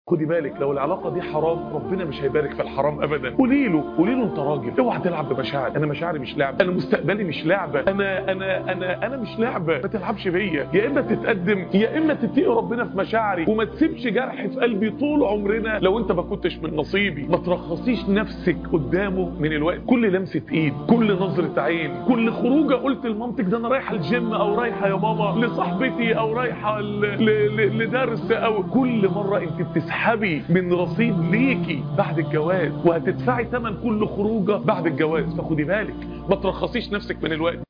خدي بالك لو العلاقه دي حرام ربنا مش هيبارك في الحرام ابدا. قولي له انت راجل، اوعى تلعب بمشاعري، انا مشاعري مش لعبه، انا مستقبلي مش لعبه، انا مش لعبه، ما تلعبش بيا. يا اما تتقدم يا اما تتقي ربنا في مشاعري وما تسيبش جرح في قلبي طول عمرنا لو انت ما كنتش من نصيبي. ما ترخصيش نفسك قدامه من الوقت. كل لمسه ايد، كل نظره عين، كل خروجه قلت لمامتك ده انا رايحه الجيم او رايحه يا ماما لصاحبتي او رايحه لدرس، او كل مره انت بتسحبي من رصيد ليكي بعد الجواز وهتدفعي ثمن كل خروجه بعد الجواز. فخدي بالك ما ترخصيش نفسك من الوقت.